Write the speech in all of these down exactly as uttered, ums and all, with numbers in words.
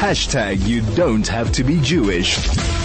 Hashtag you don't have to be Jewish.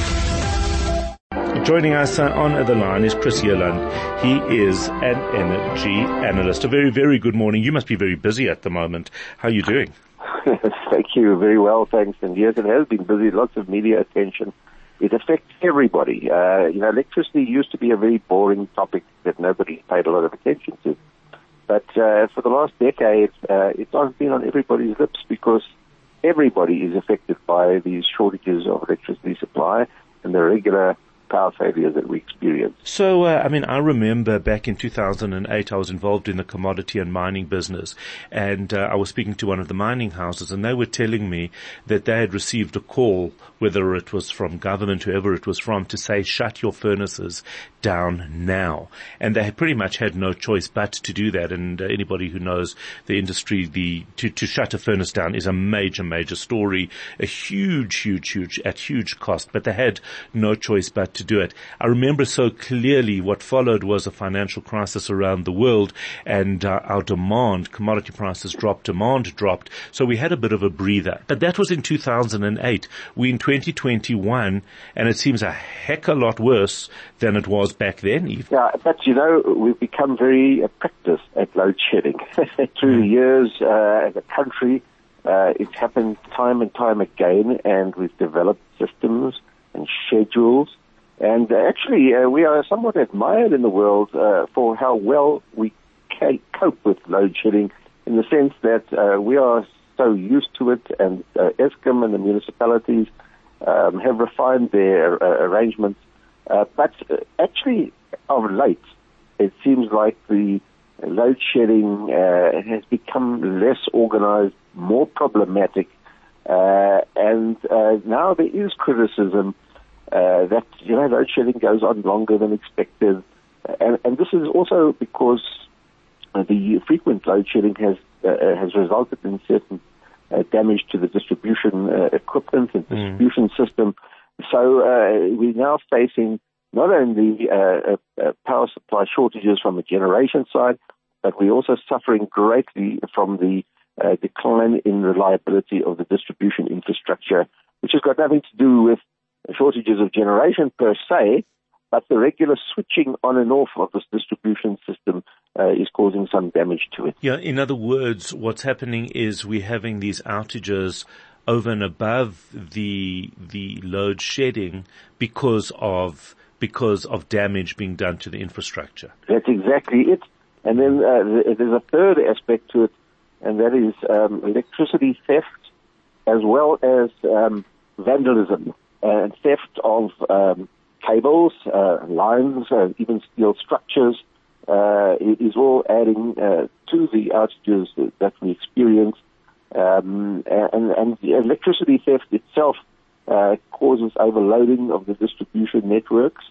Joining us uh, on the line is Chris Yelland. He is an energy analyst. A very, very good morning. You must be very busy at the moment. How are you doing? Thank you. Very well, thanks. And yes, it has been busy. Lots of media attention. It affects everybody. Uh, you know, electricity used to be a very boring topic that nobody paid a lot of attention to. But uh, for the last decade, uh, it's been on everybody's lips because everybody is affected by these shortages of electricity supply and the regular power failures that we experience. So, uh, I mean, I remember back in two thousand eight, I was involved in the commodity and mining business, and uh, I was speaking to one of the mining houses, and they were telling me that they had received a call, whether it was from government, whoever it was from, to say, shut your furnaces down now. And they had pretty much had no choice but to do that. And uh, anybody who knows the industry, the to, to shut a furnace down is a major, major story, a huge, huge, huge, at huge cost, but they had no choice but to to do it. I remember so clearly what followed was a financial crisis around the world, and uh, our demand, commodity prices dropped, demand dropped, so we had a bit of a breather. But that was in two thousand eight. We're in twenty twenty-one, and it seems a heck a lot worse than it was back then even. Yeah, but you know, we've become very uh, practiced at load shedding. Through the years, uh, as a country, uh, it's happened time and time again, and we've developed systems and schedules. And uh, actually, uh, we are somewhat admired in the world uh, for how well we can cope with load shedding, in the sense that uh, we are so used to it, and uh, Eskom and the municipalities um, have refined their uh, arrangements. Uh, but uh, actually, of late, it seems like the load shedding uh, has become less organized, more problematic, uh, and uh, now there is criticism Uh, that, you know, load shedding goes on longer than expected. Uh, and, and this is also because uh, the frequent load shedding has uh, has resulted in certain uh, damage to the distribution uh, equipment and distribution mm. system. So uh, we're now facing not only uh, uh, power supply shortages from the generation side, but we're also suffering greatly from the uh, decline in reliability of the distribution infrastructure, which has got nothing to do with shortages of generation per se, but the regular switching on and off of this distribution system uh, is causing some damage to it. Yeah, in other words, what's happening is we're having these outages over and above the the load shedding because of because of damage being done to the infrastructure. That's exactly it. And then uh, there's a third aspect to it, and that is um, electricity theft as well as um, vandalism. And theft of um, cables, uh, lines, uh, even steel structures uh, is all adding uh, to the outages that we experience. Um, and, and the electricity theft itself uh, causes overloading of the distribution networks.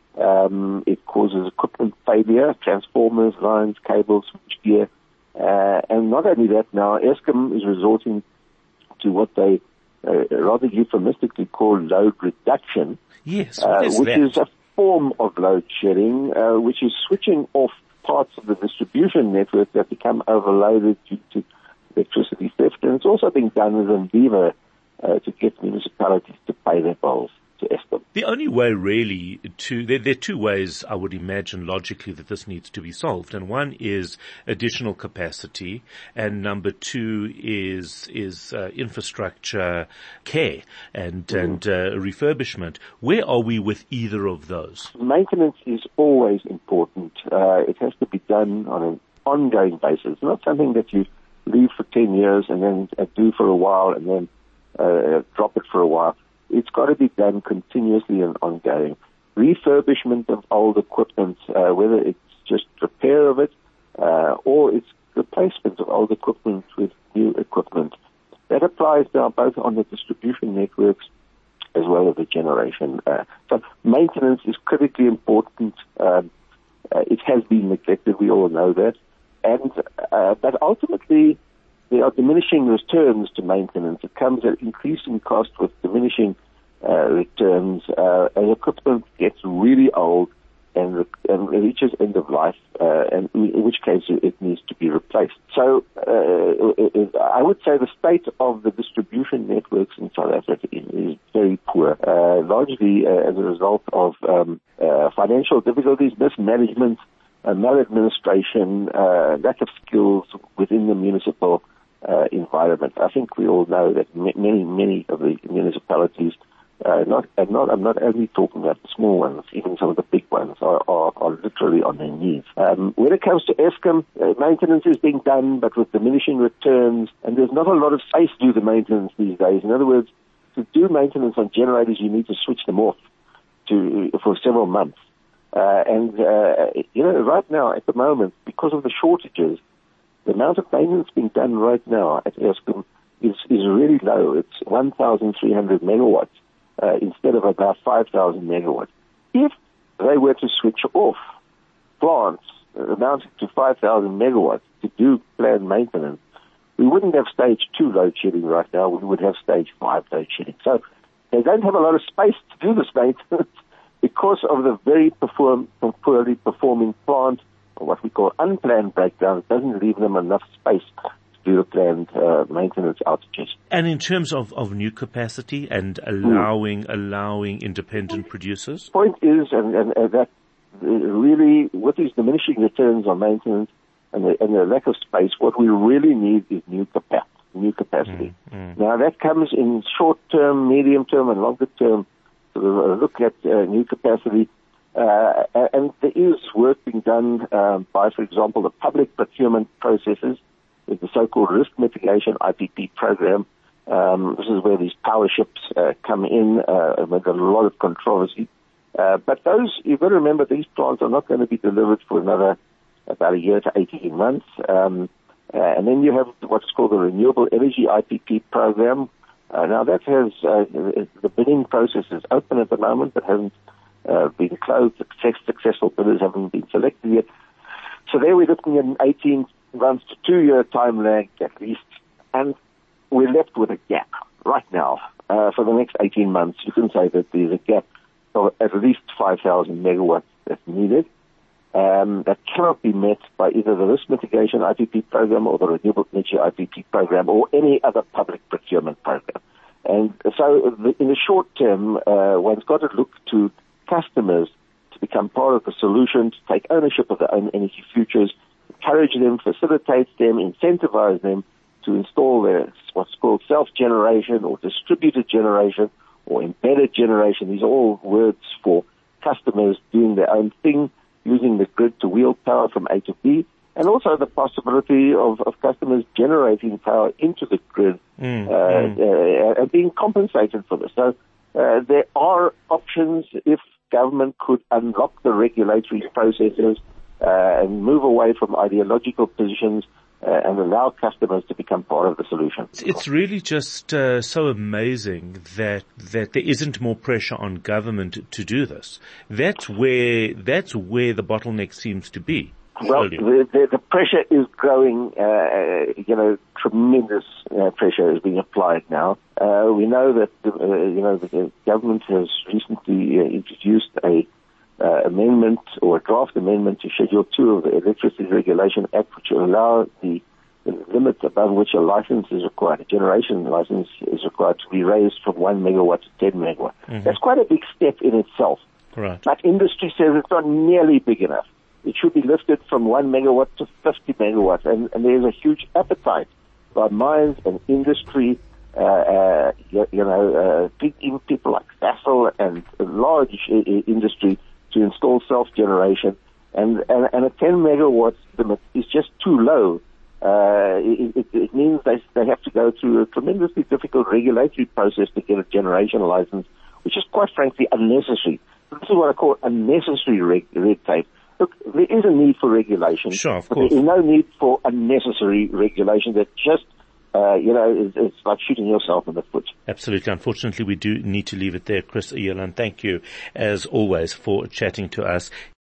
Um, it causes equipment failure, transformers, lines, cables, switchgear. Uh, and not only that, now Eskom is resorting to what they Uh, rather euphemistically called load reduction, yes, uh, is which that? is a form of load shedding, uh, which is switching off parts of the distribution network that become overloaded due to electricity theft. And it's also being done as a lever uh, to get municipalities to pay their bills to Eskom. The only way really to, there, there are two ways I would imagine logically that this needs to be solved. And one is additional capacity, and number two is, is, uh, infrastructure care and, mm. and, uh, refurbishment. Where are we with either of those? Maintenance is always important. Uh, it has to be done on an ongoing basis, not something that you leave for ten years and then uh, do for a while and then, uh, drop it for a while. It's got to be done continuously and ongoing. Refurbishment of old equipment, uh, whether it's just repair of it uh, or it's replacement of old equipment with new equipment. That applies now both on the distribution networks as well as the generation. Uh, so maintenance is critically important. Um, uh, it has been neglected. We all know that. And uh, but ultimately, there are diminishing returns to maintenance. It comes at increasing cost with diminishing uh, returns. Uh, as equipment gets really old, and, and reaches end of life, uh, and in which case it needs to be replaced. So uh, it, it, I would say the state of the distribution networks in South Africa is very poor, uh, largely uh, as a result of um, uh, financial difficulties, mismanagement, uh, maladministration, uh, lack of skills within the municipal uh, environment. I think we all know that many, many of the municipalities Uh, not, and not, I'm not only talking about the small ones, even some of the big ones are, are, are literally on their knees. Um, when it comes to Eskom, uh, maintenance is being done, but with diminishing returns, and there's not a lot of space to do the maintenance these days. In other words, to do maintenance on generators, you need to switch them off to for several months. Uh, and, uh, you know, right now, at the moment, because of the shortages, the amount of maintenance being done right now at Eskom is, is really low. It's one thousand three hundred megawatts. Uh, instead of about five thousand megawatts. If they were to switch off plants uh, amounting to five thousand megawatts to do planned maintenance, we wouldn't have stage two load shedding right now. We would have stage five load shedding. So they don't have a lot of space to do this maintenance because of the very perform, poorly performing plant, or what we call unplanned breakdowns. It doesn't leave them enough space do the planned uh, maintenance outages. And in terms of, of new capacity and allowing mm. allowing independent producers? The point is, and, and, and that really, with these diminishing returns on maintenance and the, and the lack of space, what we really need is new capacity. New capacity. Mm, mm. Now that comes in short term, medium term, and longer term. Sort of a look at uh, new capacity. Uh, and there is work being done um, by, for example, the public procurement processes. With the so-called risk mitigation I P P program. Um, this is where these power ships uh, come in uh, with a lot of controversy. Uh, but those, you've got to remember, these plants are not going to be delivered for another about a year to eighteen months. Um, uh, and then you have what's called the Renewable Energy I P P program. Uh, now that has, uh, the bidding process is open at the moment, but hasn't uh, been closed. Success, successful bidders haven't been selected yet. So there we're looking at an eighteen months to two-year time lag at least, and we're left with a gap right now. Uh, for the next eighteen months, you can say that there's a gap of at least five thousand megawatts that's needed. Um, that cannot be met by either the risk mitigation I P P program or the renewable energy I P P program or any other public procurement program. And so the, in the short term, uh, one's got to look to customers to become part of the solution, to take ownership of their own energy futures, encourage them, facilitate them, incentivize them to install their what's called self-generation or distributed generation or embedded generation. These are all words for customers doing their own thing, using the grid to wheel power from A to B, and also the possibility of, of customers generating power into the grid mm, uh, mm. Uh, and being compensated for this. So uh, there are options if government could unlock the regulatory processes uh, and move away from ideological positions uh, and allow customers to become part of the solution. It's really just uh, so amazing that that there isn't more pressure on government to do this. That's where that's where the bottleneck seems to be. Well, the, the, the pressure is growing. Uh, you know, tremendous uh, pressure is being applied now. Uh, we know that uh, you know the government has recently uh, introduced a uh, amendment or a draft amendment to Schedule Two of the Electricity Regulation Act, which will allow the, the limit above which a license is required, a generation license is required, to be raised from one megawatt to ten megawatt. Mm-hmm. That's quite a big step in itself. Right. But industry says it's not nearly big enough. It should be lifted from one megawatt to fifty megawatts, and, and there's a huge appetite by mines and industry, uh, uh, you, you know, uh, even people like Sasol and large uh, industry to install self-generation, and, and, and a ten megawatt limit is just too low. Uh, it, it, it means they, they have to go through a tremendously difficult regulatory process to get a generation license, which is quite frankly unnecessary. This is what I call unnecessary reg- red tape. Look, there is a need for regulation. Sure, of but course. There is no need for unnecessary regulation that just, uh, you know, is, is like shooting yourself in the foot. Absolutely. Unfortunately, we do need to leave it there. Chris Ijeland, thank you, as always, for chatting to us.